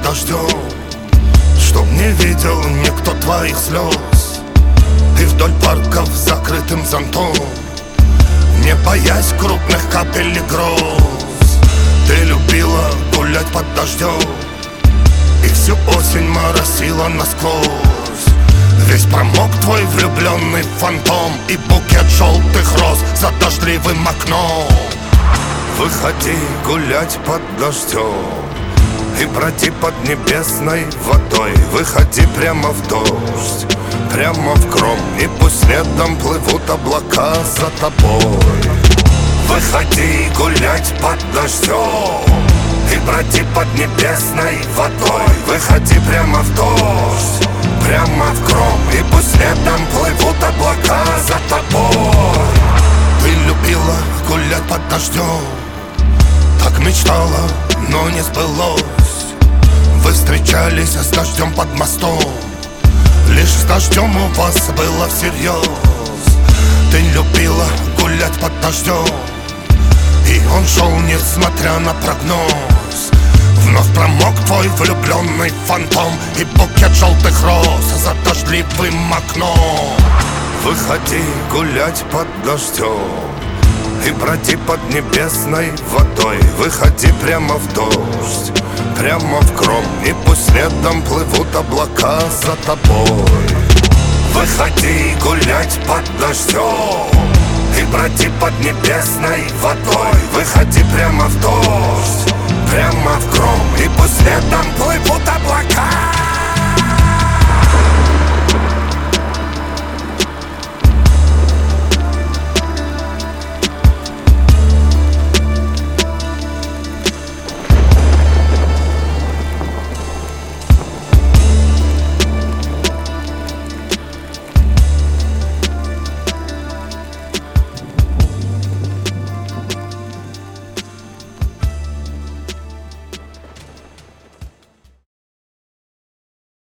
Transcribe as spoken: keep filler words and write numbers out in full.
дождем, чтоб не видел никто твоих слез. И вдоль парков с закрытым зонтом, не боясь крупных капель и гроз. Ты любила гулять под дождем, и всю осень моросила насквозь. Весь промок твой влюбленный фантом, и букет желтых роз за дождливым окном. Выходи гулять под дождем и броди под небесной водой. Выходи прямо в дождь, прямо в гром, и пусть следом плывут облака за тобой. Выходи гулять под дождем и броди под небесной водой. Выходи прямо в дождь, прямо в гром, и пусть следом плывут облака за тобой. Ты любила гулять под дождем, так мечтала, но не сбылось. Вы встречались с дождем под мостом, лишь с дождем у вас было всерьез. Ты любила гулять под дождем, и он шел, несмотря на прогноз. Вновь промок твой влюбленный фантом, и букет желтых роз за дождливым окном. Выходи гулять под дождем и броди под небесной водой. Выходи прямо в дождь, прямо в гром, и пусть следом плывут облака за тобой. Выходи гулять под дождем и броди под небесной водой. Выходи прямо в дождь, прямо в гром, и пусть следом плывут облака